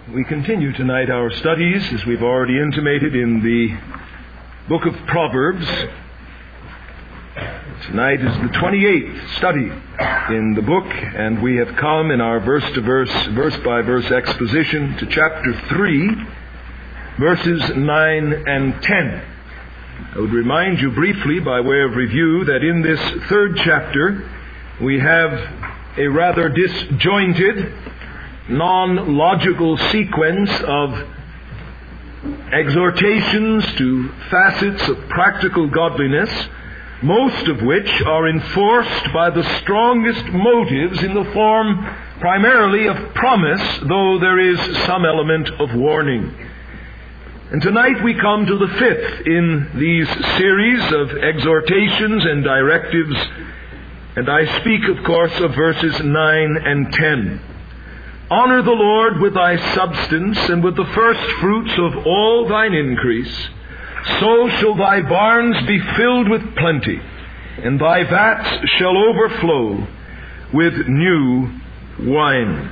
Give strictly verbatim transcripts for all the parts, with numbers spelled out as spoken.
We continue tonight our studies, as we've already intimated, in the book of Proverbs. Tonight is the twenty-eighth study in the book, and we have come in our verse-to-verse, verse-by-verse exposition to chapter three, verses nine and ten. I would remind you briefly, by way of review, that in this third chapter we have a rather disjointed, non-logical sequence of exhortations to facets of practical godliness, most of which are enforced by the strongest motives in the form primarily of promise, though there is some element of warning. And tonight we come to the fifth in these series of exhortations and directives, and I speak, of course, of verses nine and ten. Honor the Lord with thy substance, and with the first fruits of all thine increase. So shall thy barns be filled with plenty, and thy vats shall overflow with new wine.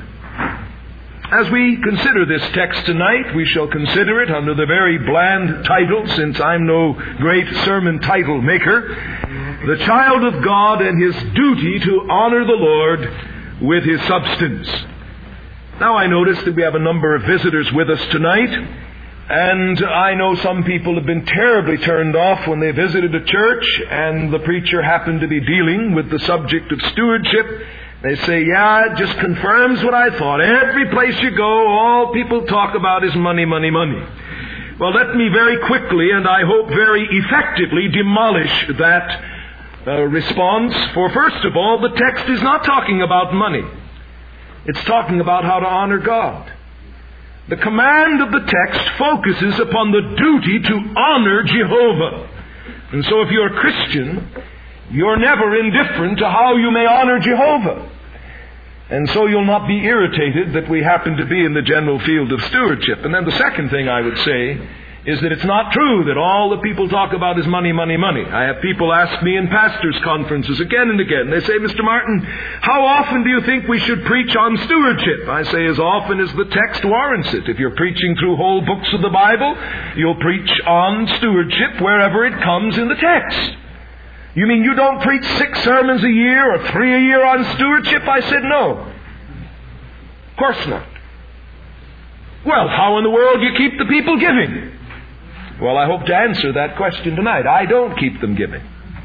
As we consider this text tonight, we shall consider it under the very bland title, since I'm no great sermon title maker, the child of God and his duty to honor the Lord with his substance. Now I notice that we have a number of visitors with us tonight, and I know some people have been terribly turned off when they visited a church and the preacher happened to be dealing with the subject of stewardship. They say, yeah, it just confirms what I thought. Every place you go, all people talk about is money, money, money. Well, let me very quickly, and I hope very effectively, demolish that uh, response. For first of all, the text is not talking about money. It's talking about how to honor God. The command of the text focuses upon the duty to honor Jehovah. And so if you're a Christian, you're never indifferent to how you may honor Jehovah. And so you'll not be irritated that we happen to be in the general field of stewardship. And then the second thing I would say is that it's not true that all that people talk about is money, money, money. I have people ask me in pastors' conferences again and again. They say, Mister Martin, how often do you think we should preach on stewardship? I say, as often as the text warrants it. If you're preaching through whole books of the Bible, you'll preach on stewardship wherever it comes in the text. You mean you don't preach six sermons a year or three a year on stewardship? I said, no. Of course not. Well, how in the world do you keep the people giving? Well, I hope to answer that question tonight. I don't keep them giving.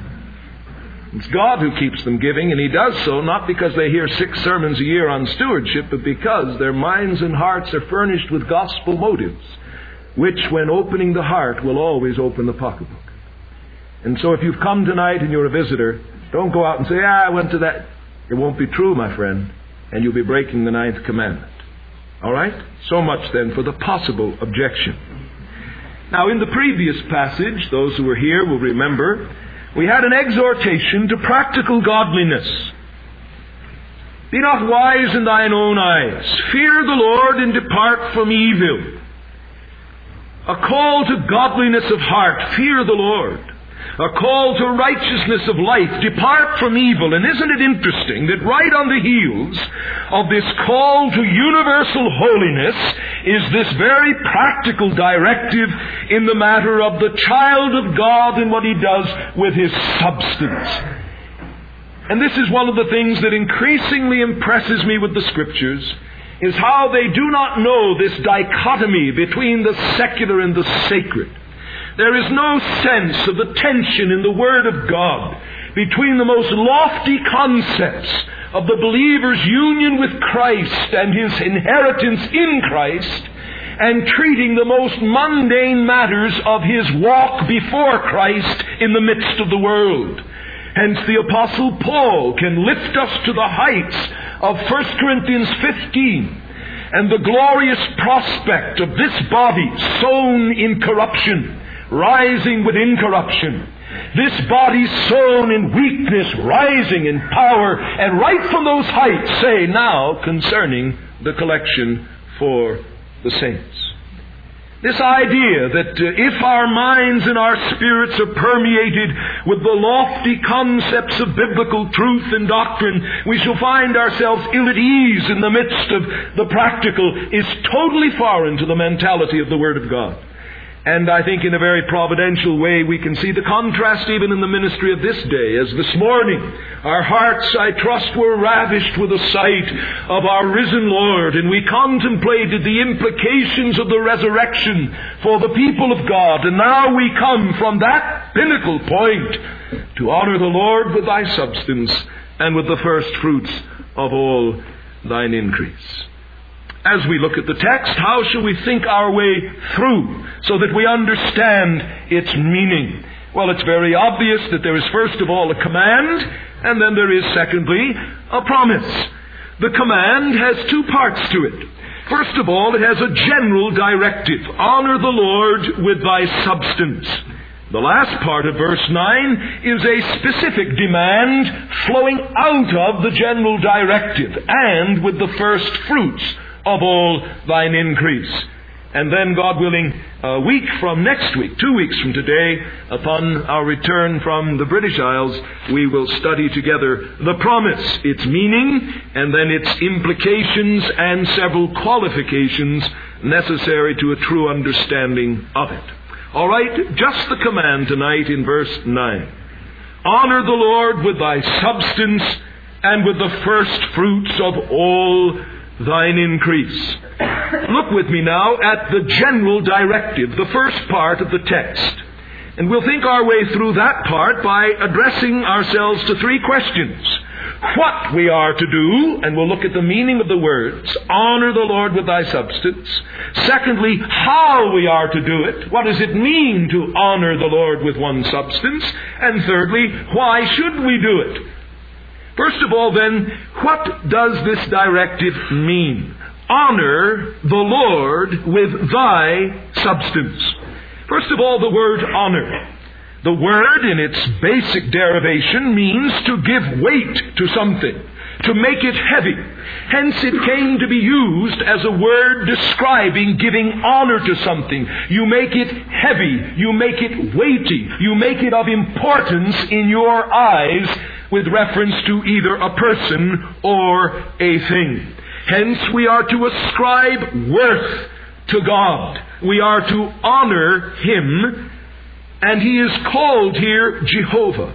It's God who keeps them giving, and He does so not because they hear six sermons a year on stewardship, but because their minds and hearts are furnished with gospel motives, which, when opening the heart, will always open the pocketbook. And so if you've come tonight and you're a visitor, don't go out and say, ah, I went to that. It won't be true, my friend, and you'll be breaking the ninth commandment. All right? So much then for the possible objection. Now, in the previous passage, those who were here will remember, we had an exhortation to practical godliness. Be not wise in thine own eyes. Fear the Lord and depart from evil. A call to godliness of heart. Fear the Lord. A call to righteousness of life. Depart from evil. And isn't it interesting that right on the heels of this call to universal holiness is this very practical directive in the matter of the child of God and what he does with his substance. And this is one of the things that increasingly impresses me with the Scriptures, is how they do not know this dichotomy between the secular and the sacred. There is no sense of the tension in the Word of God between the most lofty concepts of the believer's union with Christ and his inheritance in Christ, and treating the most mundane matters of his walk before Christ in the midst of the world. Hence the Apostle Paul can lift us to the heights of First Corinthians fifteen and the glorious prospect of this body sown in corruption, rising with incorruption. This body sown in weakness, rising in power, and right from those heights say now concerning the collection for the saints. This idea that uh, if our minds and our spirits are permeated with the lofty concepts of biblical truth and doctrine, we shall find ourselves ill at ease in the midst of the practical, is totally foreign to the mentality of the Word of God. And I think in a very providential way we can see the contrast even in the ministry of this day, as this morning our hearts, I trust, were ravished with the sight of our risen Lord, and we contemplated the implications of the resurrection for the people of God. And now we come from that pinnacle point to honor the Lord with thy substance and with the first fruits of all thine increase. As we look at the text, how shall we think our way through so that we understand its meaning? Well, it's very obvious that there is first of all a command, and then there is secondly a promise. The command has two parts to it. First of all, it has a general directive. Honor the Lord with thy substance. The last part of verse nine is a specific demand flowing out of the general directive, and with the first fruits of all thine increase. And then, God willing, a week from next week, two weeks from today, upon our return from the British Isles, we will study together the promise, its meaning, and then its implications and several qualifications necessary to a true understanding of it. All right, just the command tonight in verse nine. Honor the Lord with thy substance and with the first fruits of all thine increase. Look with me now at the general directive, the first part of the text. And we'll think our way through that part by addressing ourselves to three questions. What we are to do, and we'll look at the meaning of the words, honor the Lord with thy substance. Secondly, how we are to do it. What does it mean to honor the Lord with one substance? And thirdly, why should we do it? First of all, then, what does this directive mean? Honor the Lord with thy substance. First of all, the word honor. The word in its basic derivation means to give weight to something, to make it heavy. Hence it came to be used as a word describing giving honor to something. You make it heavy, you make it weighty, you make it of importance in your eyes with reference to either a person or a thing. Hence we are to ascribe worth to God. We are to honor Him, and He is called here Jehovah.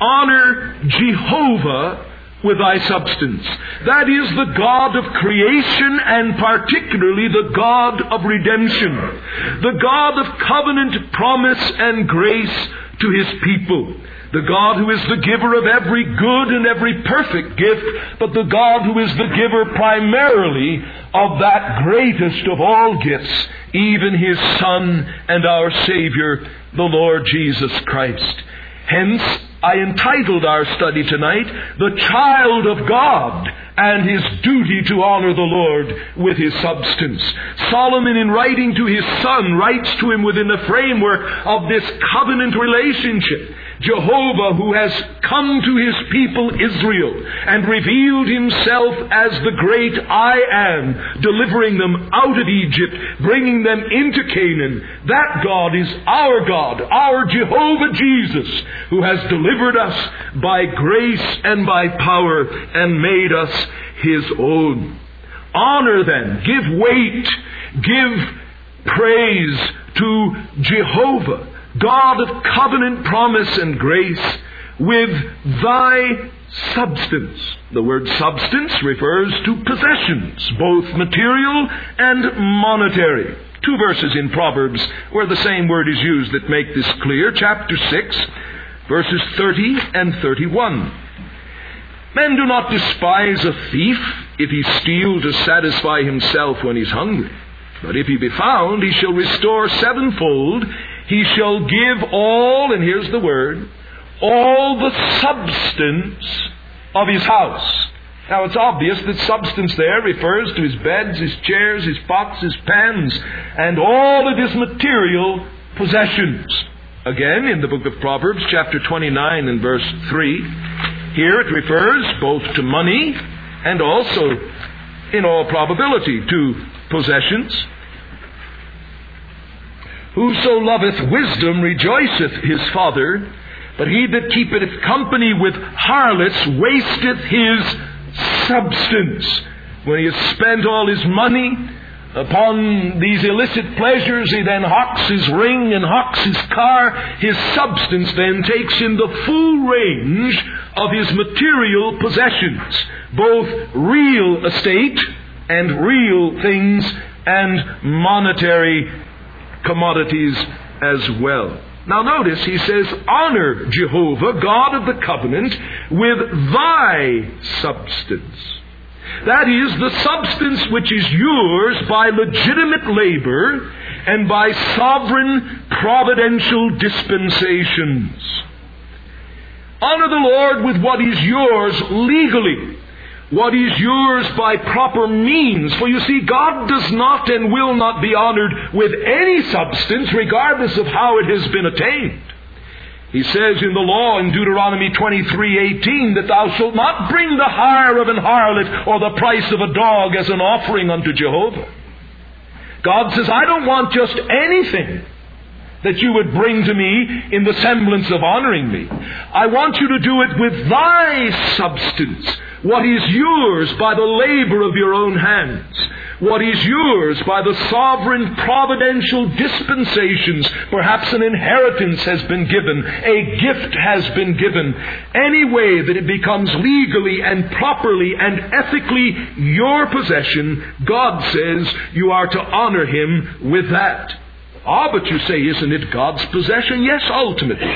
Honor Jehovah with thy substance. That is the God of creation, and particularly the God of redemption. The God of covenant, promise, and grace to His people. The God who is the giver of every good and every perfect gift, but the God who is the giver primarily of that greatest of all gifts, even His Son and our Savior, the Lord Jesus Christ. Hence, I entitled our study tonight, The Child of God and His Duty to Honor the Lord with His Substance. Solomon, in writing to his son, writes to him within the framework of this covenant relationship. Jehovah, who has come to His people Israel and revealed Himself as the great I Am, delivering them out of Egypt, bringing them into Canaan. That God is our God, our Jehovah Jesus, who has delivered us by grace and by power and made us His own. Honor then, give weight, give praise to Jehovah, God of covenant, promise, and grace, with thy substance. The word substance refers to possessions, both material and monetary. Two verses in Proverbs where the same word is used that make this clear. Chapter six, verses thirty and thirty-one. Men do not despise a thief if he steal to satisfy himself when he's hungry. But if he be found, he shall restore sevenfold. He shall give all, and here's the word, all the substance of his house. Now it's obvious that substance there refers to his beds, his chairs, his pots, his pans, and all of his material possessions. Again, in the book of Proverbs, chapter twenty-nine and verse three, here it refers both to money and also, in all probability, to possessions. Whoso loveth wisdom rejoiceth his father, but he that keepeth company with harlots wasteth his substance. When he has spent all his money upon these illicit pleasures, he then hawks his ring and hawks his car. His substance then takes in the full range of his material possessions, both real estate and real things and monetary commodities as well. Now notice, he says, honor Jehovah, God of the covenant, with thy substance. That is, the substance which is yours by legitimate labor and by sovereign providential dispensations. Honor the Lord with what is yours legally, what is yours by proper means. For you see, God does not and will not be honored with any substance, regardless of how it has been attained. He says in the law in Deuteronomy twenty-three eighteen that thou shalt not bring the hire of an harlot or the price of a dog as an offering unto Jehovah. God says, I don't want just anything that you would bring to me in the semblance of honoring me. I want you to do it with thy substance, what is yours by the labor of your own hands, what is yours by the sovereign providential dispensations. Perhaps an inheritance has been given, a gift has been given. Any way that it becomes legally and properly and ethically your possession, God says you are to honor Him with that. Ah, but you say, isn't it God's possession? Yes, ultimately.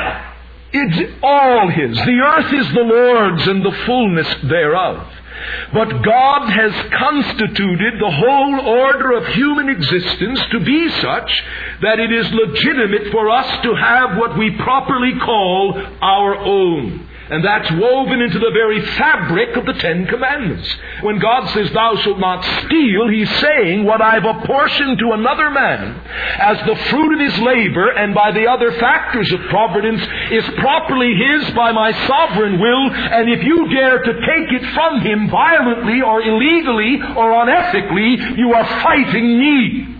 It's all His. The earth is the Lord's and the fullness thereof. But God has constituted the whole order of human existence to be such that it is legitimate for us to have what we properly call our own. And that's woven into the very fabric of the Ten Commandments. When God says, thou shalt not steal, He's saying what I've apportioned to another man as the fruit of his labor and by the other factors of providence is properly his by my sovereign will. And if you dare to take it from him violently or illegally or unethically, you are fighting me.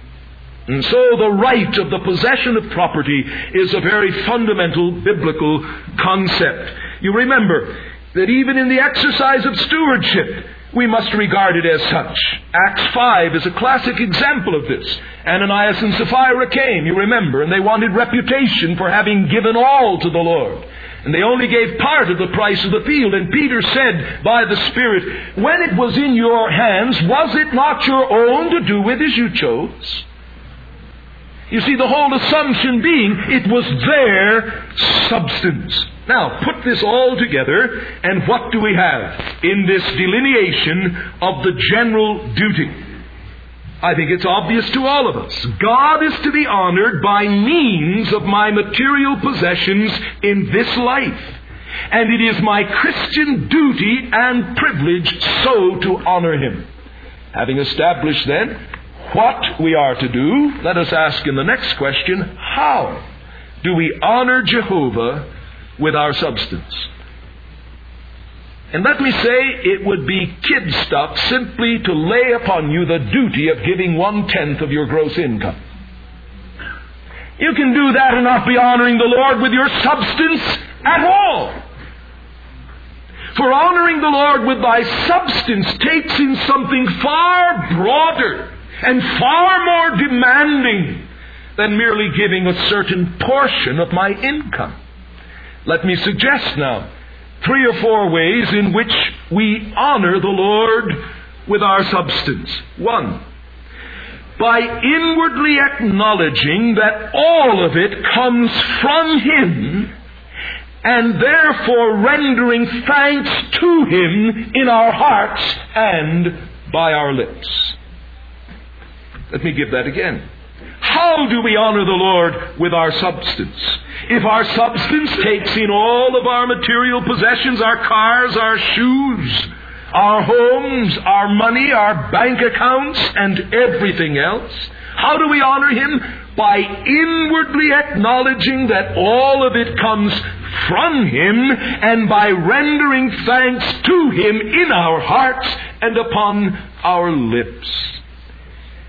And so the right of the possession of property is a very fundamental biblical concept. You remember that even in the exercise of stewardship, we must regard it as such. Acts five is a classic example of this. Ananias and Sapphira came, you remember, and they wanted reputation for having given all to the Lord. And they only gave part of the price of the field. And Peter said by the Spirit, when it was in your hands, was it not your own to do with as you chose? You see, the whole assumption being, it was their substance. Now, put this all together, and what do we have in this delineation of the general duty? I think it's obvious to all of us. God is to be honored by means of my material possessions in this life. And it is my Christian duty and privilege so to honor Him. Having established then what we are to do, let us ask in the next question, how do we honor Jehovah with our substance? And let me say, it would be kid stuff simply to lay upon you the duty of giving one-tenth of your gross income. You can do that and not be honoring the Lord with your substance at all. For honoring the Lord with thy substance takes in something far broader and far more demanding than merely giving a certain portion of my income. Let me suggest now three or four ways in which we honor the Lord with our substance. One, by inwardly acknowledging that all of it comes from Him and therefore rendering thanks to Him in our hearts and by our lips. Let me give that again. How do we honor the Lord with our substance? If our substance takes in all of our material possessions, our cars, our shoes, our homes, our money, our bank accounts, and everything else, how do we honor Him? By inwardly acknowledging that all of it comes from Him and by rendering thanks to Him in our hearts and upon our lips.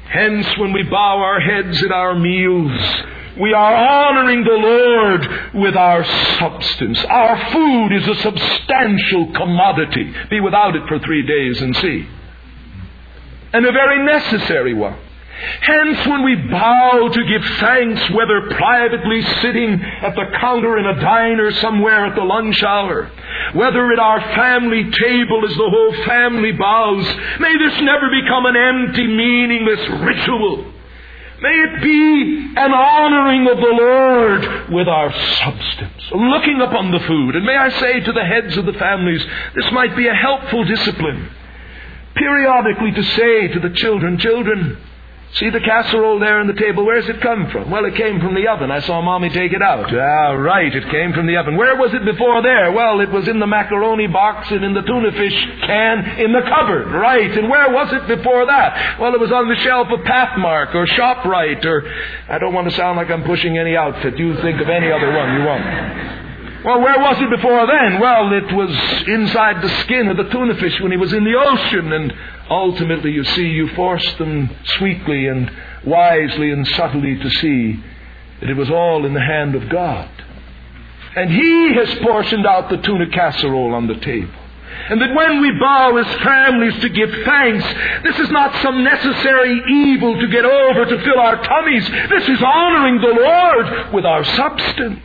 Hence, when we bow our heads at our meals, we are honoring the Lord with our substance. Our food is a substantial commodity. Be without it for three days and see. And a very necessary one. Hence, when we bow to give thanks, whether privately sitting at the counter in a diner somewhere at the lunch hour, whether at our family table as the whole family bows, may this never become an empty, meaningless ritual. May it be an honoring of the Lord with our substance, looking upon the food. And may I say to the heads of the families, this might be a helpful discipline. Periodically to say to the children, children, see the casserole there on the table, where's it come from? Well, it came from the oven. I saw Mommy take it out. Ah, right, it came from the oven. Where was it before there? Well, it was in the macaroni box and in the tuna fish can in the cupboard. Right, and where was it before that? Well, it was on the shelf of Pathmark or ShopRite or... I don't want to sound like I'm pushing any outfit. You think of any other one you want. Well, where was it before then? Well, it was inside the skin of the tuna fish when he was in the ocean. And ultimately, you see, you forced them sweetly and wisely and subtly to see that it was all in the hand of God. And He has portioned out the tuna casserole on the table. And that when we bow as families to give thanks, this is not some necessary evil to get over to fill our tummies. This is honoring the Lord with our substance.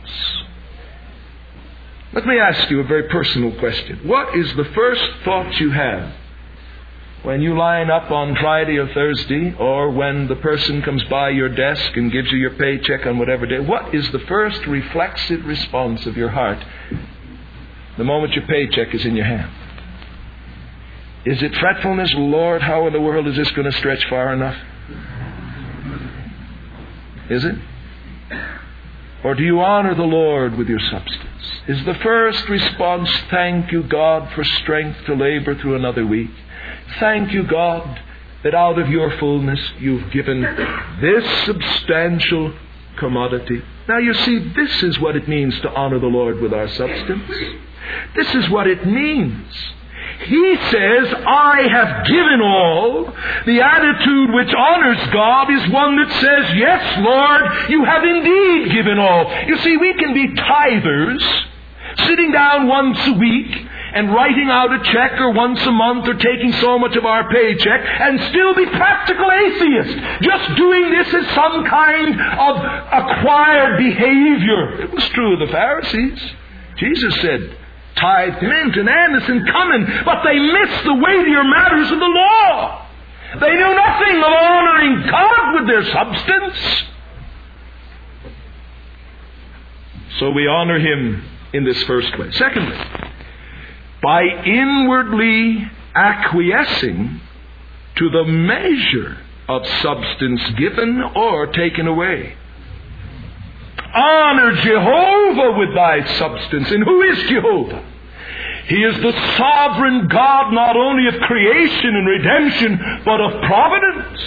Let me ask you a very personal question. What is the first thought you have when you line up on Friday or Thursday, or when the person comes by your desk and gives you your paycheck on whatever day? What is the first reflexive response of your heart the moment your paycheck is in your hand? Is it fretfulness? Lord, how in the world is this going to stretch far enough? Is it? Or do you honor the Lord with your substance? Is the first response, thank you, God, for strength to labor through another week? Thank you, God, that out of your fullness you've given this substantial commodity. Now you see, this is what it means to honor the Lord with our substance. This is what it means. He says, I have given all. The attitude which honors God is one that says, yes, Lord, you have indeed given all. You see, we can be tithers, sitting down once a week and writing out a check or once a month or taking so much of our paycheck and still be practical atheists, just doing this as some kind of acquired behavior. It was true of the Pharisees. Jesus said, tithe mint and anise and cumin, but they missed the weightier matters of the law. They knew nothing of honoring God with their substance. So we honor Him in this first way. Secondly, by inwardly acquiescing to the measure of substance given or taken away. Honor Jehovah with thy substance. And who is Jehovah? He is the sovereign God not only of creation and redemption, but of providence.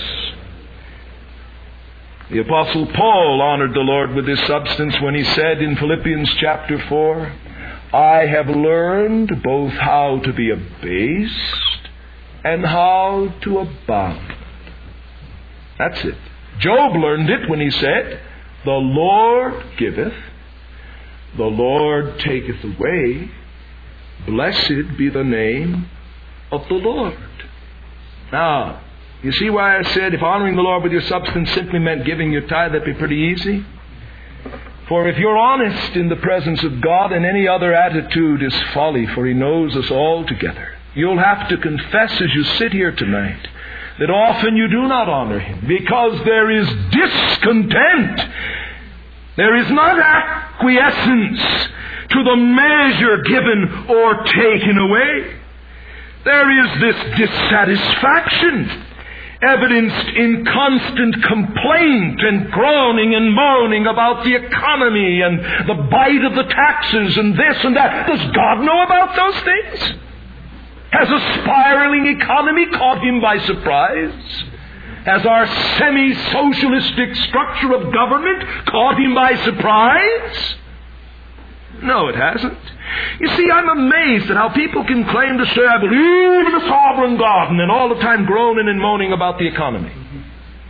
The Apostle Paul honored the Lord with his substance when he said in Philippians chapter four, I have learned both how to be abased and how to abound. That's it. Job learned it when he said, the Lord giveth, the Lord taketh away. Blessed be the name of the Lord. Now, you see why I said if honoring the Lord with your substance simply meant giving your tithe, that'd be pretty easy? For if you're honest in the presence of God, and any other attitude is folly, for He knows us all together. You'll have to confess as you sit here tonight that often you do not honor Him because there is discontent. There is not acquiescence to the measure given or taken away. There is this dissatisfaction evidenced in constant complaint and groaning and moaning about the economy and the bite of the taxes and this and that. Does God know about those things? Has a spiraling economy caught Him by surprise? Has our semi-socialistic structure of government caught Him by surprise? No, it hasn't. You see, I'm amazed at how people can claim to say, I believe in a sovereign God, and then all the time groaning and moaning about the economy.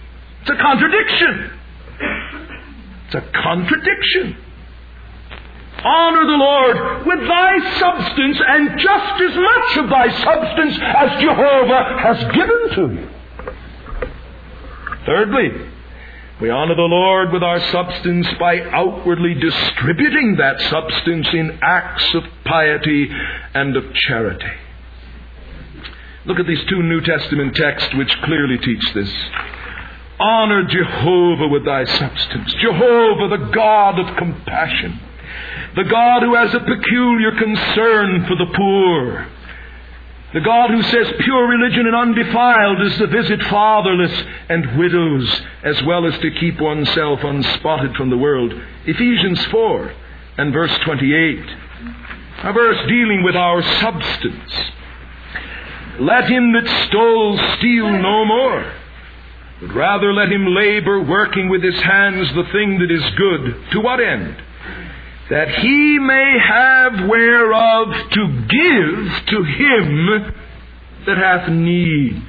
It's a contradiction. It's a contradiction. Honor the Lord with thy substance and just as much of thy substance as Jehovah has given to you. Thirdly, we honor the Lord with our substance by outwardly distributing that substance in acts of piety and of charity. Look at these two New Testament texts which clearly teach this. Honor Jehovah with thy substance. Jehovah, the God of compassion. The God who has a peculiar concern for the poor. The God who says pure religion and undefiled is to visit fatherless and widows, as well as to keep oneself unspotted from the world. Ephesians four and verse twenty-eight. A verse dealing with our substance. Let him that stole steal no more, but rather let him labor, working with his hands the thing that is good. To what end? That he may have whereof to give to him that hath need.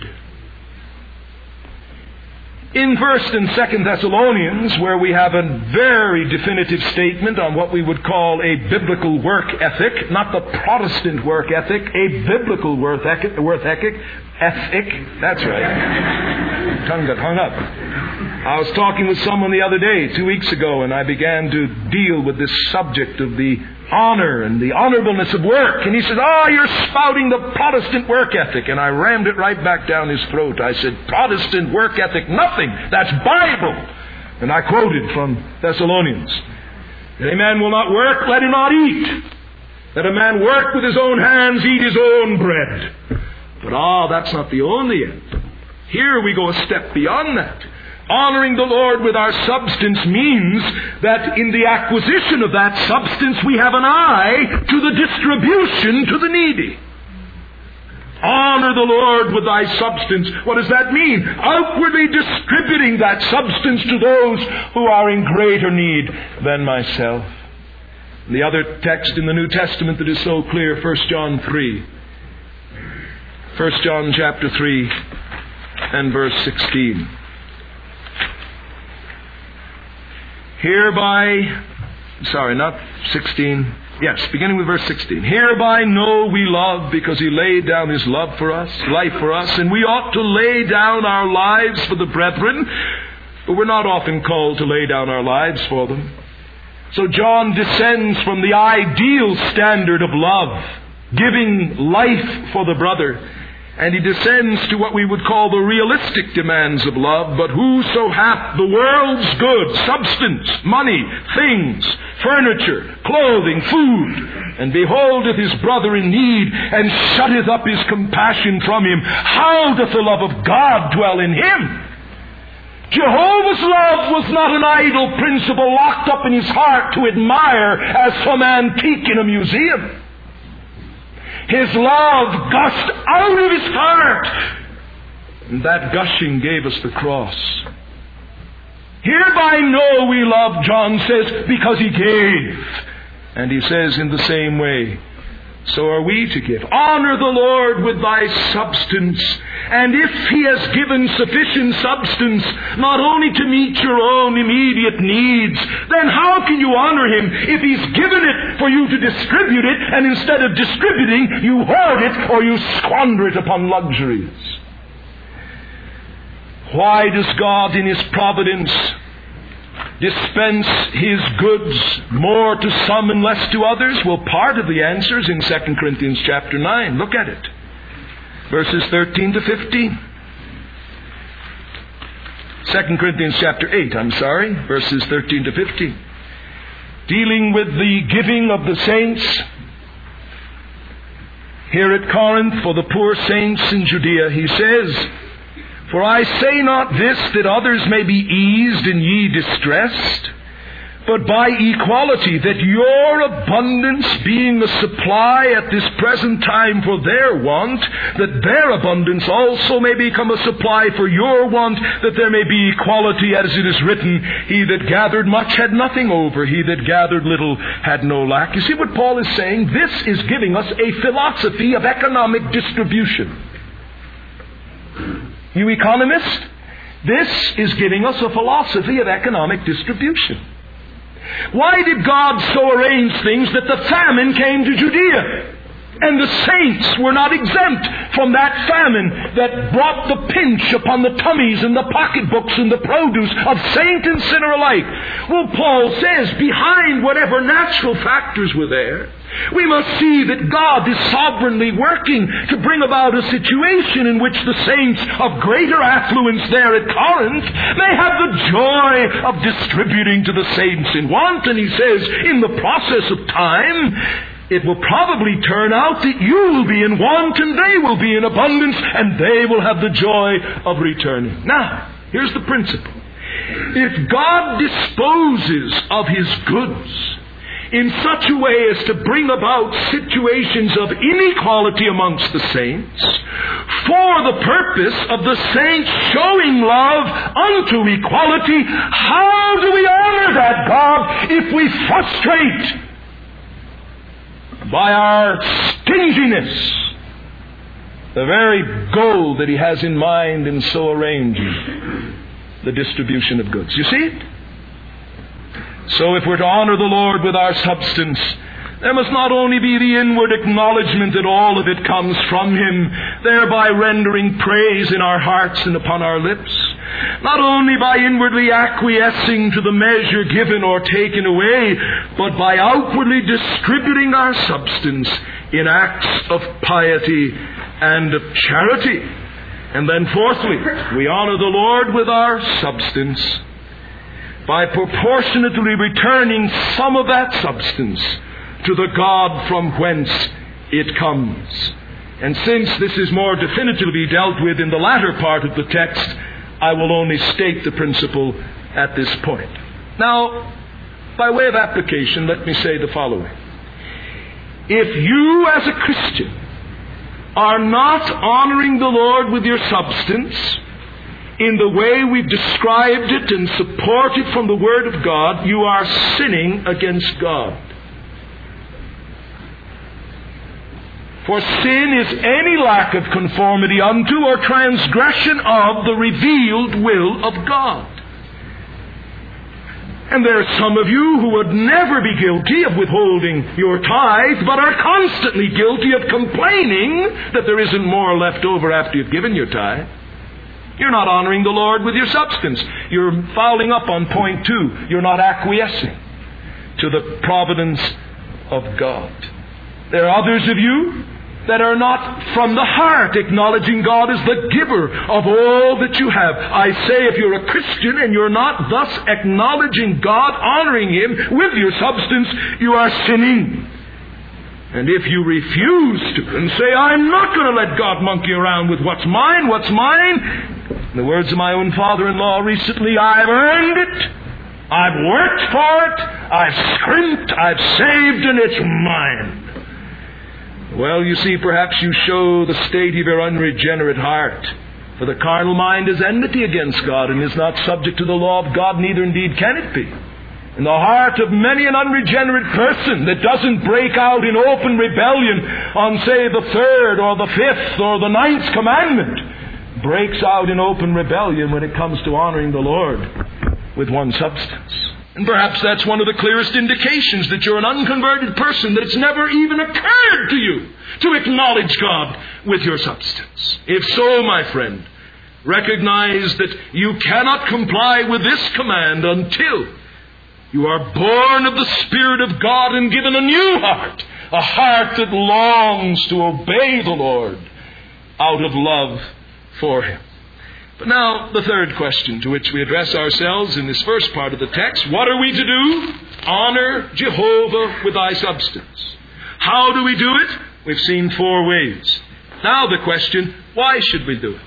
In First and Second Thessalonians, where we have a very definitive statement on what we would call a biblical work ethic, not the Protestant work ethic, a biblical work ethic, work ethic, ethic, that's right. Tongue got hung up. I was talking with someone the other day, two weeks ago, and I began to deal with this subject of the honor and the honorableness of work. And he said, oh, you're spouting the Protestant work ethic. And I rammed it right back down his throat. I said, Protestant work ethic, nothing. That's Bible. And I quoted from Thessalonians. A man will not work, let him not eat. Let a man work with his own hands, eat his own bread. But ah, that's not the only end. Here we go a step beyond that. Honoring the Lord with our substance means that in the acquisition of that substance we have an eye to the distribution to the needy. Honor the Lord with thy substance. What does that mean? Outwardly distributing that substance to those who are in greater need than myself. The other text in the New Testament that is so clear, First John three. First John chapter three and verse sixteen. Hereby, sorry, not sixteen. Yes, beginning with verse sixteen. Hereby know we love because he laid down his love for us, life for us, and we ought to lay down our lives for the brethren, but we're not often called to lay down our lives for them. So John descends from the ideal standard of love, giving life for the brother, and he descends to what we would call the realistic demands of love. But whoso hath the world's goods, substance, money, things, furniture, clothing, food, and beholdeth his brother in need, and shutteth up his compassion from him, how doth the love of God dwell in him? Jehovah's love was not an idle principle locked up in his heart to admire as some antique in a museum. His love gushed out of his heart. And that gushing gave us the cross. Hereby know we love, John says, because he gave. And he says in the same way, so are we to give. Honor the Lord with thy substance. And if he has given sufficient substance, not only to meet your own immediate needs, then how can you honor him if he's given it for you to distribute it, and instead of distributing, you hoard it or you squander it upon luxuries? Why does God in his providence dispense his goods more to some and less to others? Well, part of the answer is in Second Corinthians chapter nine. Look at it. Verses thirteen to fifteen. Second Corinthians chapter eight, I'm sorry, verses thirteen to fifteen. Dealing with the giving of the saints here at Corinth for the poor saints in Judea, he says, for I say not this that others may be eased and ye distressed, but by equality, that your abundance being a supply at this present time for their want, that their abundance also may become a supply for your want, that there may be equality, as it is written, he that gathered much had nothing over, he that gathered little had no lack. You see what Paul is saying? This is giving us a philosophy of economic distribution. You economists, This is giving us a philosophy of economic distribution. Why did God so arrange things that the famine came to Judea? And the saints were not exempt from that famine that brought the pinch upon the tummies and the pocketbooks and the produce of saint and sinner alike. Well, Paul says, behind whatever natural factors were there, we must see that God is sovereignly working to bring about a situation in which the saints of greater affluence there at Corinth may have the joy of distributing to the saints in want. And he says, in the process of time, it will probably turn out that you will be in want and they will be in abundance and they will have the joy of returning. Now, here's the principle. If God disposes of His goods in such a way as to bring about situations of inequality amongst the saints, for the purpose of the saints showing love unto equality, how do we honor that God if we frustrate by our stinginess the very goal that He has in mind in so arranging the distribution of goods? You see it? So if we're to honor the Lord with our substance, there must not only be the inward acknowledgement that all of it comes from Him, thereby rendering praise in our hearts and upon our lips, not only by inwardly acquiescing to the measure given or taken away, but by outwardly distributing our substance in acts of piety and of charity. And then fourthly, we honor the Lord with our substance by proportionately returning some of that substance to the God from whence it comes. And since this is more definitively dealt with in the latter part of the text, I will only state the principle at this point. Now, by way of application, let me say the following. If you as a Christian are not honoring the Lord with your substance in the way we've described it and support it from the Word of God, you are sinning against God. For sin is any lack of conformity unto or transgression of the revealed will of God. And there are some of you who would never be guilty of withholding your tithe, but are constantly guilty of complaining that there isn't more left over after you've given your tithe. You're not honoring the Lord with your substance. You're fouling up on point two. You're not acquiescing to the providence of God. There are others of you that are not from the heart acknowledging God as the giver of all that you have. I say, if you're a Christian and you're not thus acknowledging God, honoring Him with your substance, you are sinning. And if you refuse to and say, I'm not going to let God monkey around with what's mine, what's mine, in the words of my own father-in-law recently, I've earned it, I've worked for it, I've scrimped, I've saved, and it's mine. Well, you see, perhaps you show the state of your unregenerate heart. For the carnal mind is enmity against God and is not subject to the law of God, neither indeed can it be. In the heart of many an unregenerate person that doesn't break out in open rebellion on, say, the third or the fifth or the ninth commandment, breaks out in open rebellion when it comes to honoring the Lord with one substance. And perhaps that's one of the clearest indications that you're an unconverted person, that it's never even occurred to you to acknowledge God with your substance. If so, my friend, recognize that you cannot comply with this command until you are born of the Spirit of God and given a new heart, a heart that longs to obey the Lord out of love for Him. But now, the third question to which we address ourselves in this first part of the text, what are we to do? Honor Jehovah with thy substance. How do we do it? We've seen four ways. Now the question, why should we do it?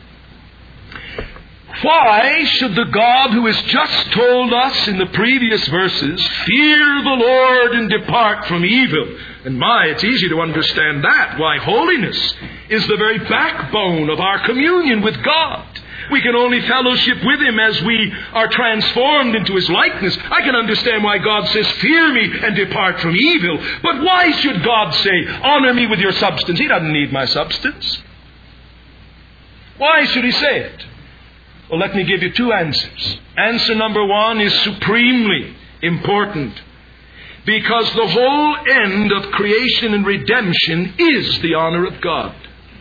Why should the God who has just told us in the previous verses, fear the Lord and depart from evil? And my, it's easy to understand that. Why, holiness is the very backbone of our communion with God. We can only fellowship with Him as we are transformed into His likeness. I can understand why God says, fear me and depart from evil. But why should God say, honor me with your substance? He doesn't need my substance. Why should He say it? Well, let me give you two answers. Answer number one is supremely important, because the whole end of creation and redemption is the honor of God.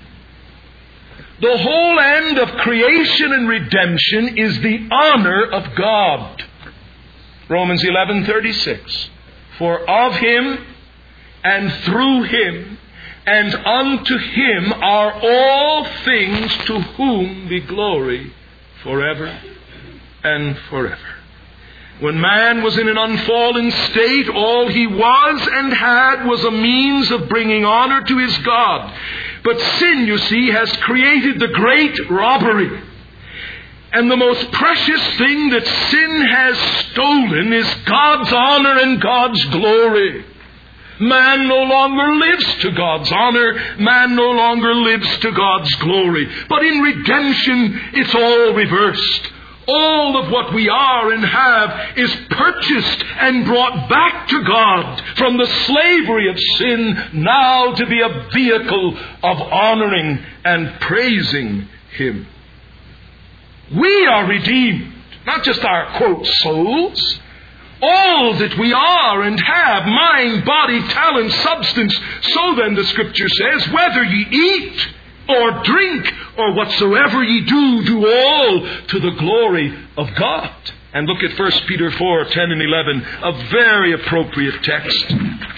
The whole end of creation and redemption is the honor of God. Romans eleven thirty-six. For of Him and through Him and unto Him are all things, to whom be glory forever and forever. When man was in an unfallen state, all he was and had was a means of bringing honor to his God. But sin, you see, has created the great robbery. And the most precious thing that sin has stolen is God's honor and God's glory. Man no longer lives to God's honor. Man no longer lives to God's glory. But in redemption, it's all reversed. All of what we are and have is purchased and brought back to God from the slavery of sin, now to be a vehicle of honoring and praising Him. We are redeemed, not just our, quote, souls. All that we are and have, mind, body, talent, substance. So then, the Scripture says, whether ye eat or drink or whatsoever ye do, do all to the glory of God. And look at First Peter four, ten and eleven, a very appropriate text.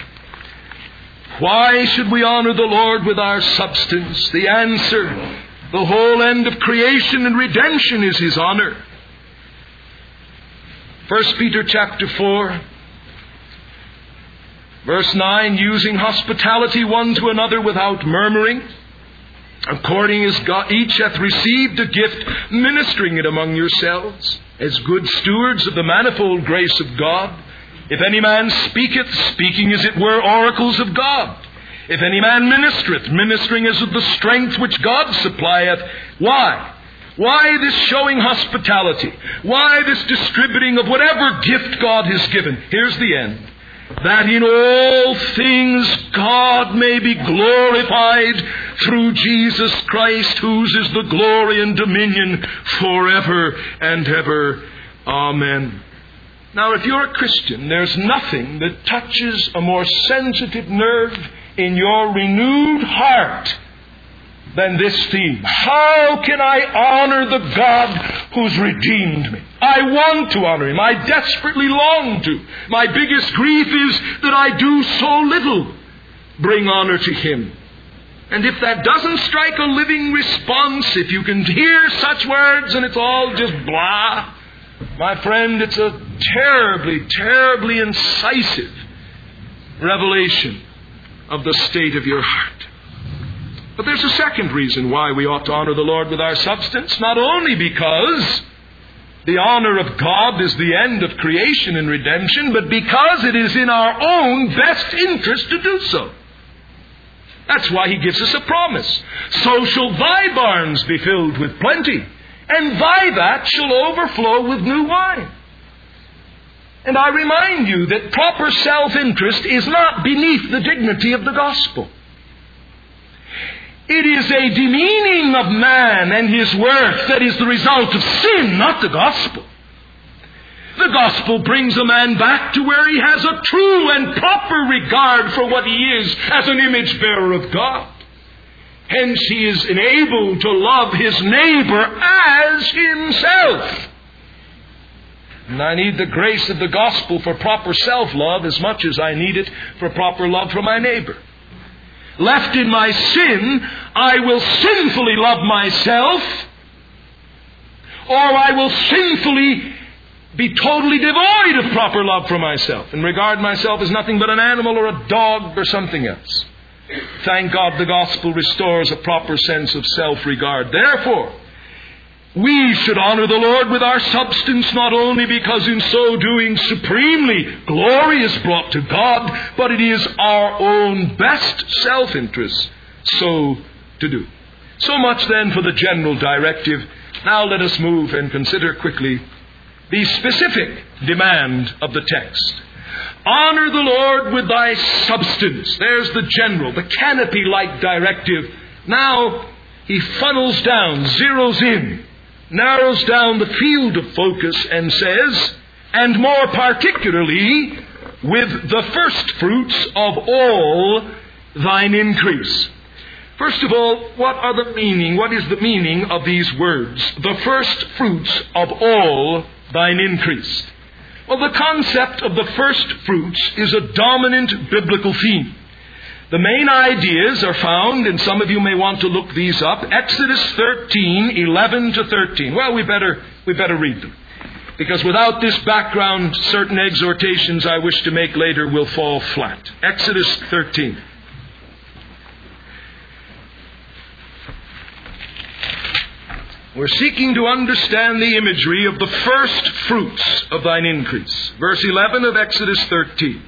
Why should we honor the Lord with our substance? The answer, the whole end of creation and redemption is His honor. First Peter chapter four, verse nine, using hospitality one to another without murmuring, according as God, each hath received a gift, ministering it among yourselves, as good stewards of the manifold grace of God. If any man speaketh, speaking as it were oracles of God. If any man ministereth, ministering as of the strength which God supplieth. Why? Why this showing hospitality? Why this distributing of whatever gift God has given? Here's the end. That in all things God may be glorified through Jesus Christ, whose is the glory and dominion forever and ever. Amen. Now, if you're a Christian, there's nothing that touches a more sensitive nerve in your renewed heart than this theme. How can I honor the God who's redeemed me? I want to honor Him. I desperately long to. My biggest grief is that I do so little bring honor to Him. And if that doesn't strike a living response, if you can hear such words and it's all just blah, my friend, it's a terribly, terribly incisive revelation of the state of your heart. But there's a second reason why we ought to honor the Lord with our substance. Not only because the honor of God is the end of creation and redemption, but because it is in our own best interest to do so. That's why He gives us a promise. So shall thy barns be filled with plenty, and thy vat shall overflow with new wine. And I remind you that proper self-interest is not beneath the dignity of the gospel. It is a demeaning of man and his worth that is the result of sin, not the gospel. The gospel brings a man back to where he has a true and proper regard for what he is as an image bearer of God. Hence he is enabled to love his neighbor as himself. And I need the grace of the gospel for proper self-love as much as I need it for proper love for my neighbor. Left in my sin, I will sinfully love myself, or I will sinfully be totally devoid of proper love for myself and regard myself as nothing but an animal or a dog or something else. Thank God the gospel restores a proper sense of self-regard. Therefore, we should honor the Lord with our substance, not only because in so doing supremely glory is brought to God, but it is our own best self-interest so to do. So much then for the general directive. Now let us move and consider quickly the specific demand of the text. Honor the Lord with thy substance. There's the general, the canopy-like directive. Now he funnels down, zeroes in narrows down the field of focus and says, and more particularly, with the first fruits of all thine increase. First of all, what are the meaning? What is the meaning of these words? The first fruits of all thine increase. Well, the concept of the first fruits is a dominant biblical theme. The main ideas are found, and some of you may want to look these up, Exodus thirteen, eleven to thirteen. Well, we better, we better read them. Because without this background, certain exhortations I wish to make later will fall flat. Exodus thirteen. We're seeking to understand the imagery of the first fruits of thine increase. Verse eleven of Exodus thirteen.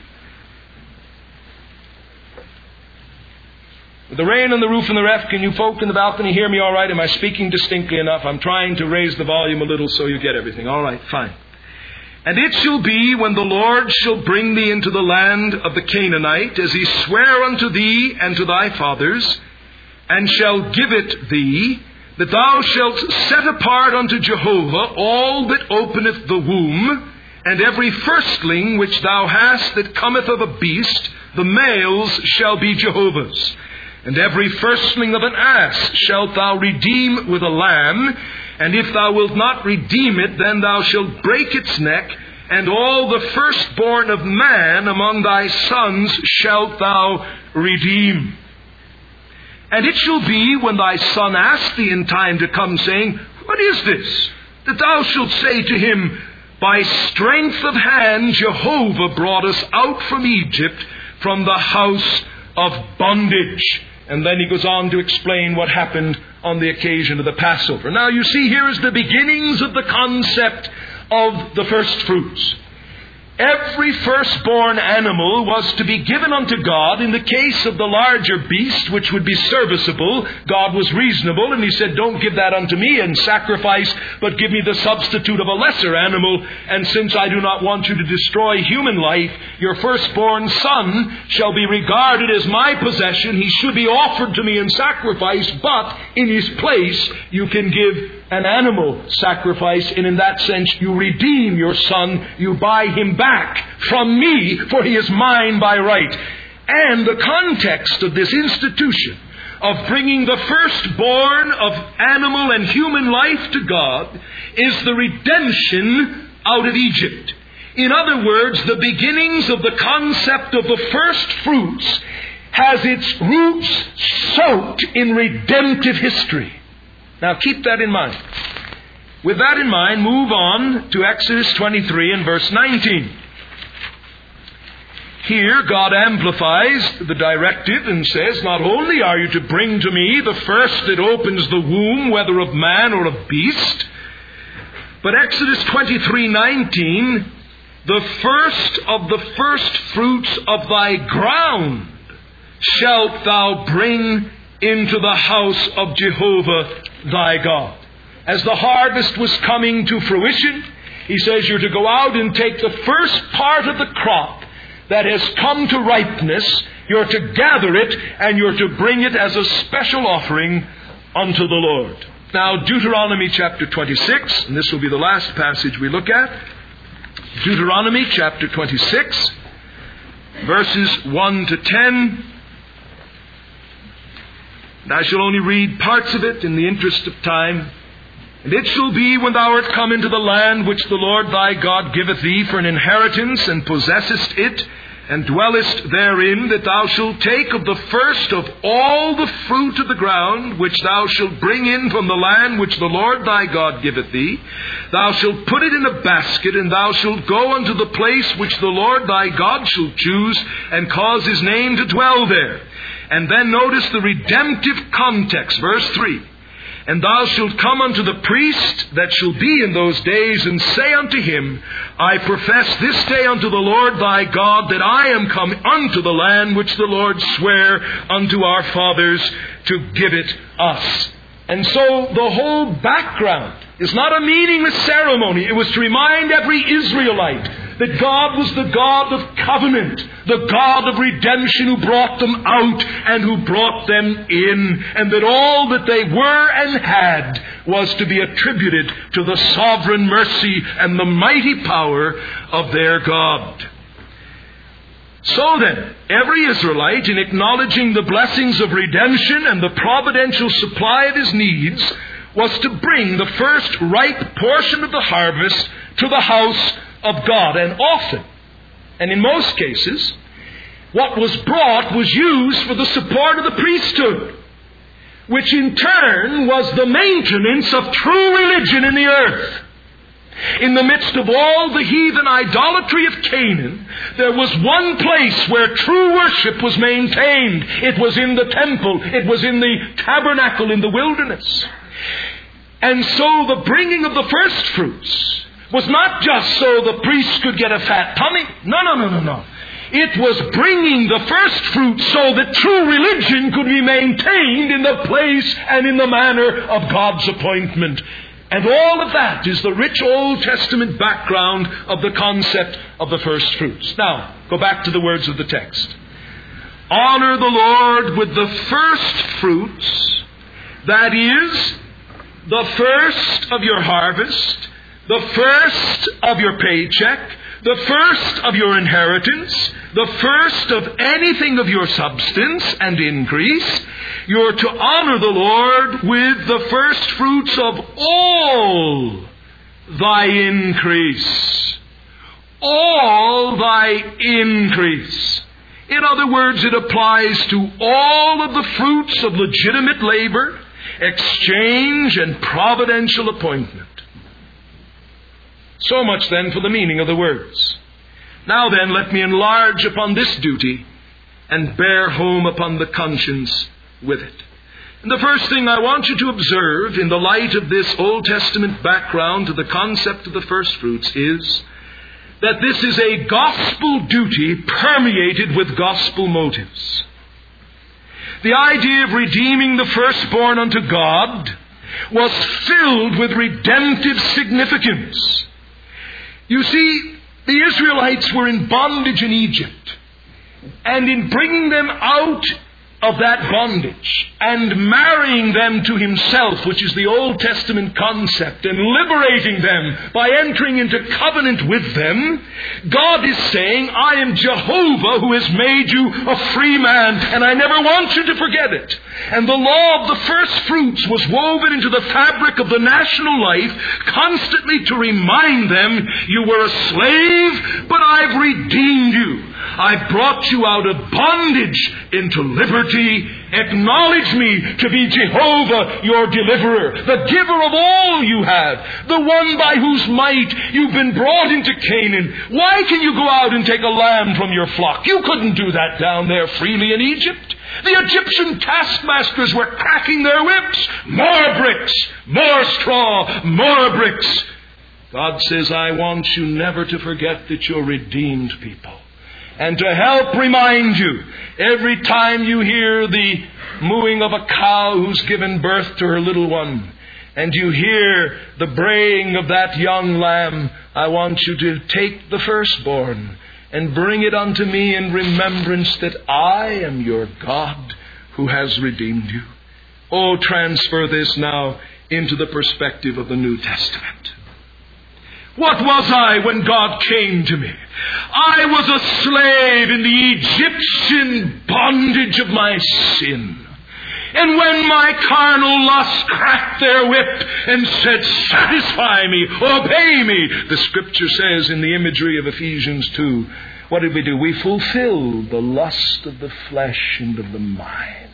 With the rain on the roof and the ref, can you folk in the balcony hear me all right? Am I speaking distinctly enough? I'm trying to raise the volume a little so you get everything. All right, fine. And it shall be when the Lord shall bring thee into the land of the Canaanite, as he sware unto thee and to thy fathers, and shall give it thee, that thou shalt set apart unto Jehovah all that openeth the womb, and every firstling which thou hast that cometh of a beast, the males shall be Jehovah's. And every firstling of an ass shalt thou redeem with a lamb, and if thou wilt not redeem it, then thou shalt break its neck, and all the firstborn of man among thy sons shalt thou redeem. And it shall be, when thy son ask thee in time to come, saying, What is this? That thou shalt say to him, By strength of hand Jehovah brought us out from Egypt, from the house of bondage. And then he goes on to explain what happened on the occasion of the Passover. Now you see, here is the beginnings of the concept of the first fruits. Every firstborn animal was to be given unto God. In the case of the larger beast, which would be serviceable, God was reasonable, and he said, Don't give that unto me and sacrifice, but give me the substitute of a lesser animal. And since I do not want you to destroy human life, your firstborn son shall be regarded as my possession. He should be offered to me in sacrifice, but in his place you can give an animal sacrifice, and in that sense you redeem your son, you buy him back from me, for he is mine by right. And the context of this institution of bringing the firstborn of animal and human life to God is the redemption out of Egypt. In other words, the beginnings of the concept of the first fruits has its roots soaked in redemptive history. Now keep that in mind. With that in mind, move on to Exodus twenty-three and verse nineteen. Here God amplifies the directive and says, Not only are you to bring to me the first that opens the womb, whether of man or of beast, but Exodus twenty-three nineteen, the first of the first fruits of thy ground shalt thou bring into the house of Jehovah thy God. As the harvest was coming to fruition, he says you're to go out and take the first part of the crop that has come to ripeness, you're to gather it, and you're to bring it as a special offering unto the Lord. Now, Deuteronomy chapter twenty-six, and this will be the last passage we look at. Deuteronomy chapter twenty-six, verses one to ten. And I shall only read parts of it in the interest of time. And it shall be, when thou art come into the land which the Lord thy God giveth thee for an inheritance, and possessest it, and dwellest therein, that thou shalt take of the first of all the fruit of the ground, which thou shalt bring in from the land which the Lord thy God giveth thee. Thou shalt put it in a basket, and thou shalt go unto the place which the Lord thy God shall choose, and cause his name to dwell there. And then notice the redemptive context, verse three. And thou shalt come unto the priest that shall be in those days, and say unto him, I profess this day unto the Lord thy God, that I am come unto the land which the Lord sware unto our fathers to give it us. And so the whole background is not a meaningless ceremony. It was to remind every Israelite that God was the God of covenant, the God of redemption who brought them out and who brought them in, and that all that they were and had was to be attributed to the sovereign mercy and the mighty power of their God. So then, every Israelite, in acknowledging the blessings of redemption and the providential supply of his needs, was to bring the first ripe portion of the harvest to the house of God. And often, and in most cases, what was brought was used for the support of the priesthood, which in turn was the maintenance of true religion in the earth. In the midst of all the heathen idolatry of Canaan, there was one place where true worship was maintained. It was in the temple. It was in the tabernacle in the wilderness. And so the bringing of the first fruits was not just so the priests could get a fat tummy. No, no, no, no, no. It was bringing the first fruits so that true religion could be maintained in the place and in the manner of God's appointment. And all of that is the rich Old Testament background of the concept of the first fruits. Now, go back to the words of the text. Honor the Lord with the first fruits, that is, the first of your harvest, the first of your paycheck, the first of your inheritance, the first of anything of your substance and increase. You're to honor the Lord with the first fruits of all thy increase. All thy increase. In other words, it applies to all of the fruits of legitimate labor, exchange, and providential appointment. So much then for the meaning of the words. Now then, let me enlarge upon this duty and bear home upon the conscience with it. And the first thing I want you to observe in the light of this Old Testament background to the concept of the first fruits is that this is a gospel duty permeated with gospel motives. The idea of redeeming the firstborn unto God was filled with redemptive significance. You see, the Israelites were in bondage in Egypt. And in bringing them out of that bondage and marrying them to Himself, which is the Old Testament concept, and liberating them by entering into covenant with them, God is saying, I am Jehovah who has made you a free man, and I never want you to forget it. And the law of the first fruits was woven into the fabric of the national life, constantly to remind them, you were a slave, but I've redeemed you. I've brought you out of bondage into liberty. Acknowledge me to be Jehovah, your deliverer, the giver of all you have, the one by whose might you've been brought into Canaan. Why can you go out and take a lamb from your flock? You couldn't do that down there freely in Egypt. The Egyptian taskmasters were cracking their whips. More bricks, more straw, more bricks. God says, I want you never to forget that you're redeemed people. And to help remind you, every time you hear the mooing of a cow who's given birth to her little one, and you hear the braying of that young lamb, I want you to take the firstborn and bring it unto me in remembrance that I am your God who has redeemed you. Oh, transfer this now into the perspective of the New Testament. What was I when God came to me? I was a slave in the Egyptian bondage of my sin. And when my carnal lust cracked their whip and said, satisfy me, obey me, the Scripture says in the imagery of Ephesians two, what did we do? We fulfilled the lust of the flesh and of the mind.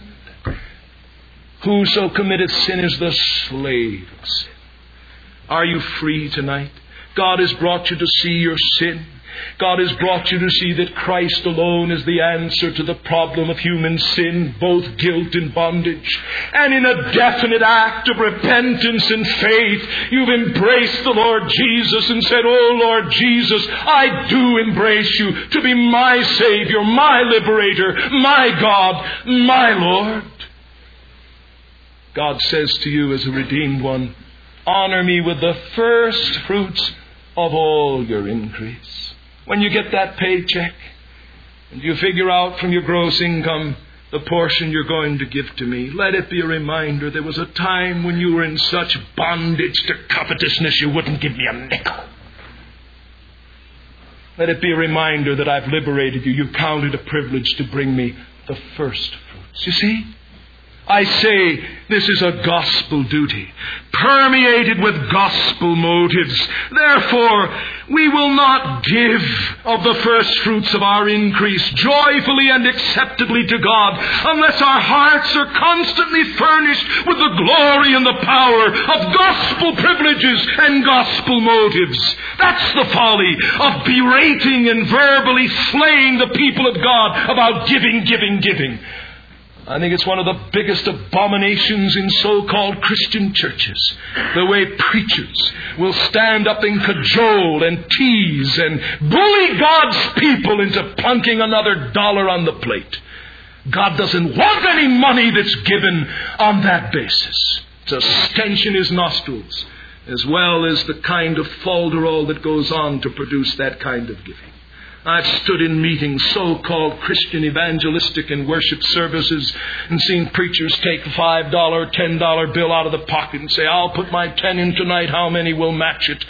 Whoso committeth sin is the slave of sin. Are you free tonight? God has brought you to see your sin. God has brought you to see that Christ alone is the answer to the problem of human sin, both guilt and bondage. And in a definite act of repentance and faith, you've embraced the Lord Jesus and said, oh Lord Jesus, I do embrace you to be my Savior, my Liberator, my God, my Lord. God says to you as a redeemed one, honor me with the first fruits of all your increase. when you get that paycheck and you figure out from your gross income the portion you're going to give to me, let it be a reminder there was a time when you were in such bondage to covetousness you wouldn't give me a nickel. Let it be a reminder that I've liberated you. You count it a privilege to bring me the first fruits. You see? I say this is a gospel duty, permeated with gospel motives. Therefore, we will not give of the first fruits of our increase joyfully and acceptably to God unless our hearts are constantly furnished with the glory and the power of gospel privileges and gospel motives. That's the folly of berating and verbally slaying the people of God about giving, giving, giving. I think it's one of the biggest abominations in so-called Christian churches, the way preachers will stand up and cajole and tease and bully God's people into plunking another dollar on the plate. God doesn't want any money that's given on that basis. It's a stench in His nostrils, as well as the kind of folderol that goes on to produce that kind of giving. I've stood in meetings, so-called Christian evangelistic and worship services, and seen preachers take a five dollar, ten dollar bill out of the pocket and say, I'll put my ten in tonight, how many will match it?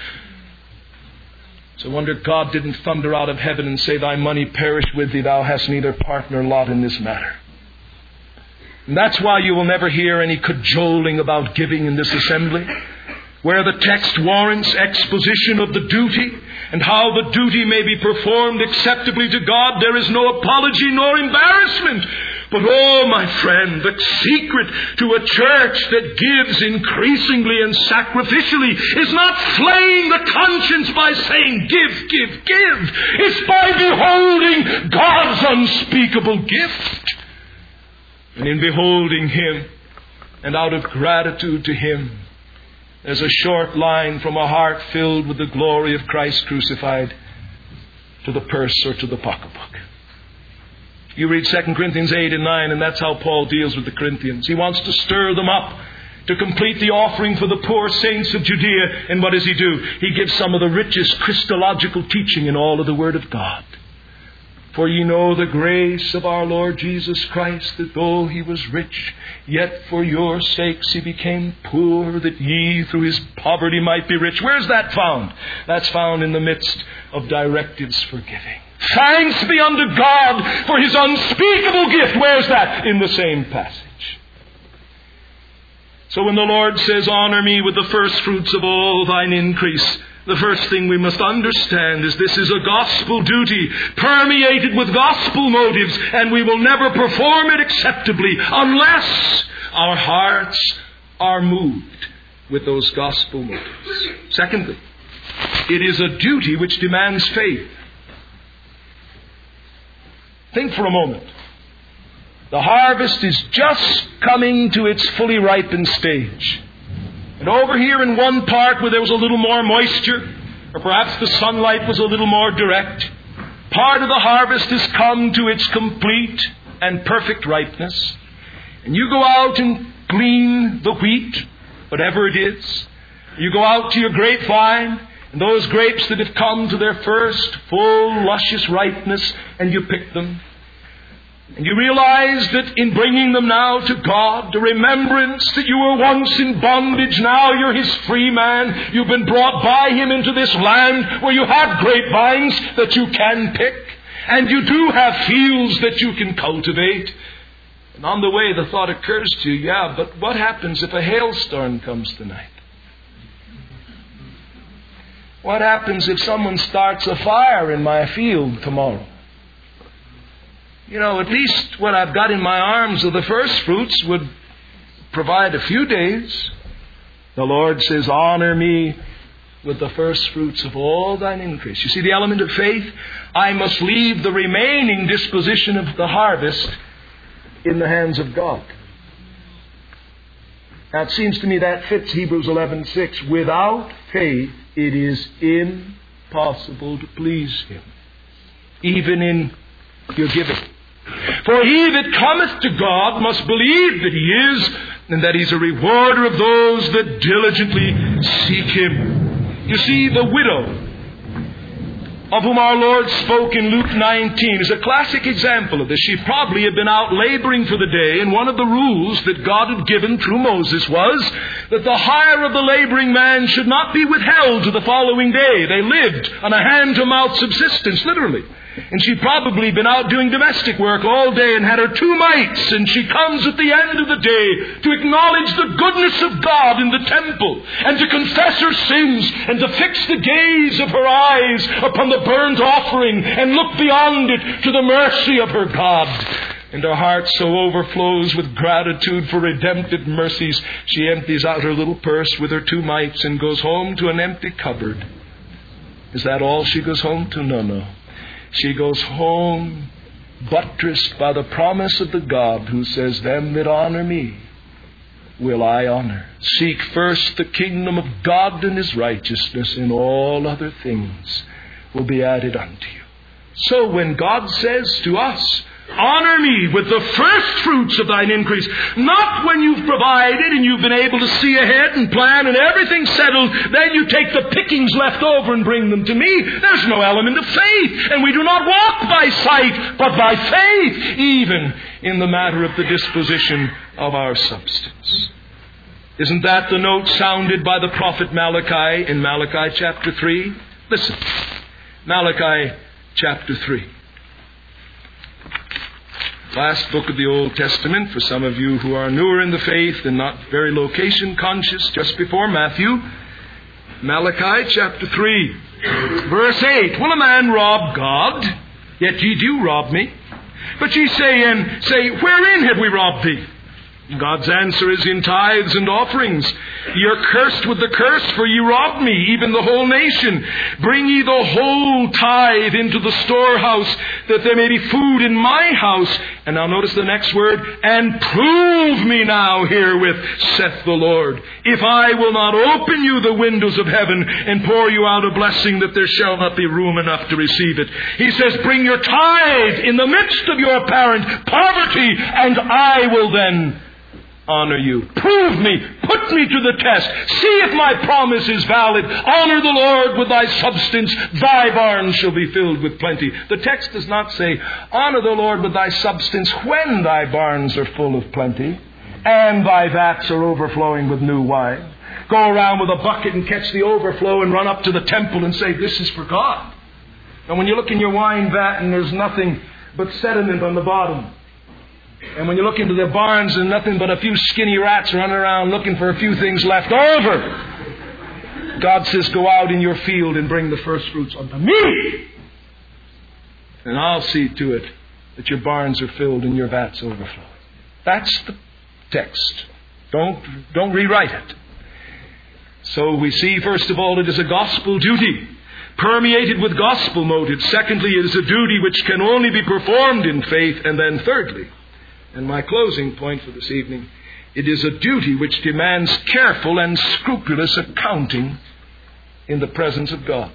So I wonder God didn't thunder out of heaven and say, thy money perish with thee, thou hast neither part nor lot in this matter. And that's why you will never hear any cajoling about giving in this assembly, where the text warrants exposition of the duty and how the duty may be performed acceptably to God. There is no apology nor embarrassment. But oh, my friend, the secret to a church that gives increasingly and sacrificially is not flaying the conscience by saying, give, give, give. It's by beholding God's unspeakable gift. And in beholding Him, and out of gratitude to Him, there's a short line from a heart filled with the glory of Christ crucified to the purse or to the pocketbook. You read Second Corinthians eight and nine, and that's how Paul deals with the Corinthians. He wants to stir them up to complete the offering for the poor saints of Judea. And what does he do? He gives some of the richest Christological teaching in all of the Word of God. For ye know the grace of our Lord Jesus Christ, that though He was rich, yet for your sakes He became poor, that ye through His poverty might be rich. Where's that found? That's found in the midst of directives for giving. Thanks be unto God for His unspeakable gift. Where's that? In the same passage. So when the Lord says, honor me with the first fruits of all thine increase, the first thing we must understand is this is a gospel duty permeated with gospel motives, and we will never perform it acceptably unless our hearts are moved with those gospel motives. Secondly, it is a duty which demands faith. Think for a moment. The harvest is just coming to its fully ripened stage. And over here in one part where there was a little more moisture, or perhaps the sunlight was a little more direct, part of the harvest has come to its complete and perfect ripeness. And you go out and glean the wheat, whatever it is. You go out to your grapevine, and those grapes that have come to their first full, luscious ripeness, and you pick them. And you realize that in bringing them now to God, the remembrance that you were once in bondage, now you're His free man. You've been brought by Him into this land where you have grapevines that you can pick. And you do have fields that you can cultivate. And on the way the thought occurs to you, yeah, but what happens if a hailstorm comes tonight? What happens if someone starts a fire in my field tomorrow? You know, at least what I've got in my arms of the first fruits would provide a few days. The Lord says, honor me with the first fruits of all thine increase. You see the element of faith? I must leave the remaining disposition of the harvest in the hands of God. Now it seems to me that fits Hebrews eleven six. Without faith it is impossible to please Him, even in your giving. For he that cometh to God must believe that He is, and that He's a rewarder of those that diligently seek Him. You see, the widow of whom our Lord spoke in Luke nineteen, is a classic example of this. She probably had been out laboring for the day, and one of the rules that God had given through Moses was that the hire of the laboring man should not be withheld to the following day. They lived on a hand-to-mouth subsistence, literally. And she'd probably been out doing domestic work all day and had her two mites, and she comes at the end of the day to acknowledge the goodness of God in the temple, and to confess her sins, and to fix the gaze of her eyes upon the burnt offering, and look beyond it to the mercy of her God. And her heart so overflows with gratitude for redemptive mercies, she empties out her little purse with her two mites and goes home to an empty cupboard. Is that all she goes home to? No, no. She goes home buttressed by the promise of the God who says, them that honor me will I honor. Seek first the kingdom of God and His righteousness, and all other things will be added unto you. So when God says to us, honor me with the first fruits of thine increase, not when you've provided and you've been able to see ahead and plan and everything's settled, then you take the pickings left over and bring them to me. There's no element of faith, and we do not walk by sight, but by faith, even in the matter of the disposition of our substance. Isn't that the note sounded by the prophet Malachi in Malachi chapter three? Listen, Malachi chapter three. Last book of the Old Testament for some of you who are newer in the faith and not very location conscious, just before Matthew. Malachi chapter three, verse eight. Will a man rob God? Yet ye do rob me. But ye say, and say, wherein have we robbed thee? God's answer is in tithes and offerings. Ye are cursed with the curse, for ye robbed me, even the whole nation. Bring ye the whole tithe into the storehouse, that there may be food in my house. And now notice the next word, and prove me now herewith, saith the Lord, if I will not open you the windows of heaven and pour you out a blessing, that there shall not be room enough to receive it. He says, bring your tithe in the midst of your apparent poverty, and I will then honor you. Prove me. Put me to the test. See if my promise is valid. Honor the Lord with thy substance. Thy barns shall be filled with plenty. The text does not say, honor the Lord with thy substance when thy barns are full of plenty and thy vats are overflowing with new wine. Go around with a bucket and catch the overflow and run up to the temple and say, this is for God. And when you look in your wine vat and there's nothing but sediment on the bottom, and when you look into the barns and nothing but a few skinny rats running around looking for a few things left over, God says, go out in your field and bring the first fruits unto me. And I'll see to it that your barns are filled and your vats overflow. That's the text. Don't, don't rewrite it. So we see, first of all, it is a gospel duty, permeated with gospel motives. Secondly, it is a duty which can only be performed in faith. And then thirdly, and my closing point for this evening, it is a duty which demands careful and scrupulous accounting in the presence of God.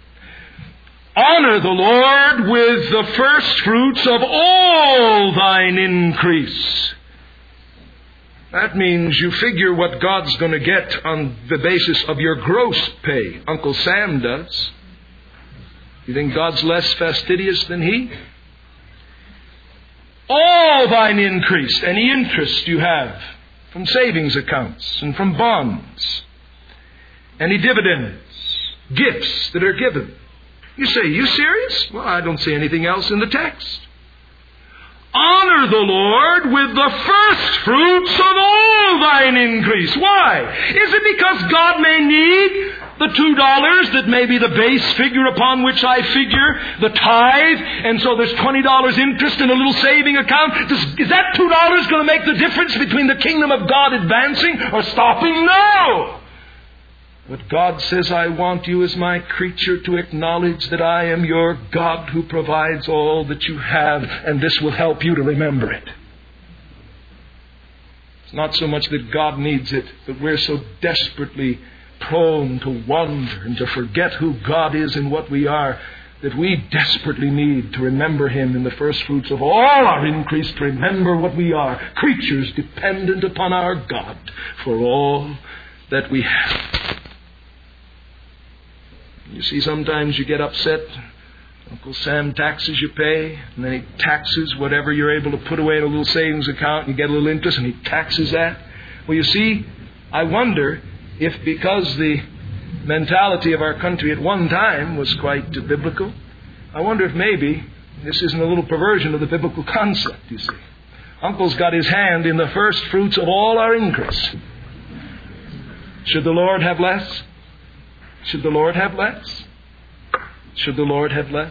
Honor the Lord with the first fruits of all thine increase. That means you figure what God's going to get on the basis of your gross pay. Uncle Sam does. You think God's less fastidious than he? All thine increase, any interest you have from savings accounts and from bonds, any dividends, gifts that are given. You say, you serious? Well, I don't see anything else in the text. Honor the Lord with the first fruits of all thine increase. Why? Is it because God may need the two dollars that may be the base figure upon which I figure, the tithe, and so there's twenty dollars interest in a little saving account? Does, is that two dollars going to make the difference between the kingdom of God advancing or stopping? No! But God says, I want you as my creature to acknowledge that I am your God who provides all that you have, and this will help you to remember it. It's not so much that God needs it, but we're so desperately prone to wander and to forget who God is and what we are, that we desperately need to remember Him in the first fruits of all our increase, to remember what we are, creatures dependent upon our God for all that we have. You see, sometimes you get upset Uncle Sam taxes you pay, and then he taxes whatever you're able to put away in a little savings account, and you get a little interest, and he taxes that. Well, you see, I wonder if because the mentality of our country at one time was quite biblical, I wonder if maybe this isn't a little perversion of the biblical concept, you see. Uncle's got his hand in the first fruits of all our increase. Should the Lord have less? Should the Lord have less? Should the Lord have less?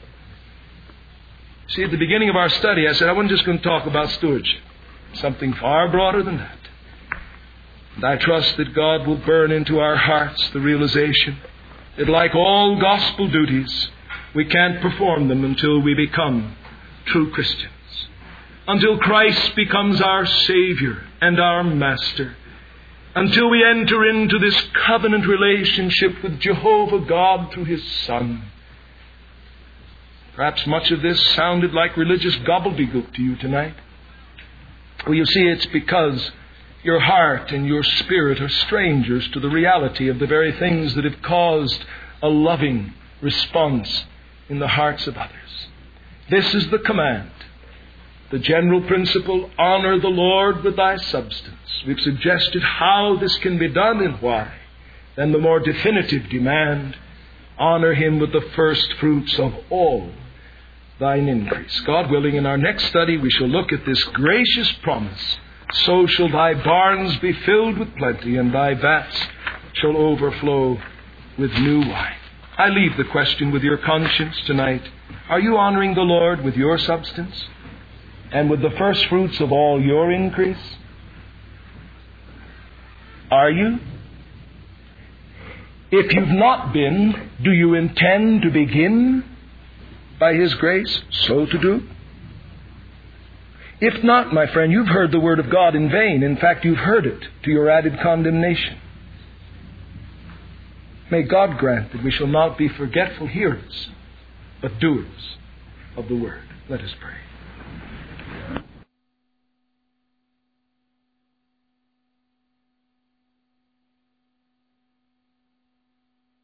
See, at the beginning of our study, I said I wasn't just going to talk about stewardship. Something far broader than that. And I trust that God will burn into our hearts the realization that like all gospel duties, we can't perform them until we become true Christians. Until Christ becomes our Savior and our Master. Until we enter into this covenant relationship with Jehovah God through His Son. Perhaps much of this sounded like religious gobbledygook to you tonight. Well, you see, it's because your heart and your spirit are strangers to the reality of the very things that have caused a loving response in the hearts of others. This is the command. The general principle, honor the Lord with thy substance. We've suggested how this can be done and why. Then the more definitive demand, honor Him with the first fruits of all thine increase. God willing, in our next study we shall look at this gracious promise. So shall thy barns be filled with plenty, and thy vats shall overflow with new wine. I leave the question with your conscience tonight. Are you honoring the Lord with your substance? And with the first fruits of all your increase? Are you? If you've not been, do you intend to begin by His grace so to do? If not, my friend, you've heard the word of God in vain. In fact, you've heard it to your added condemnation. May God grant that we shall not be forgetful hearers, but doers of the word. Let us pray.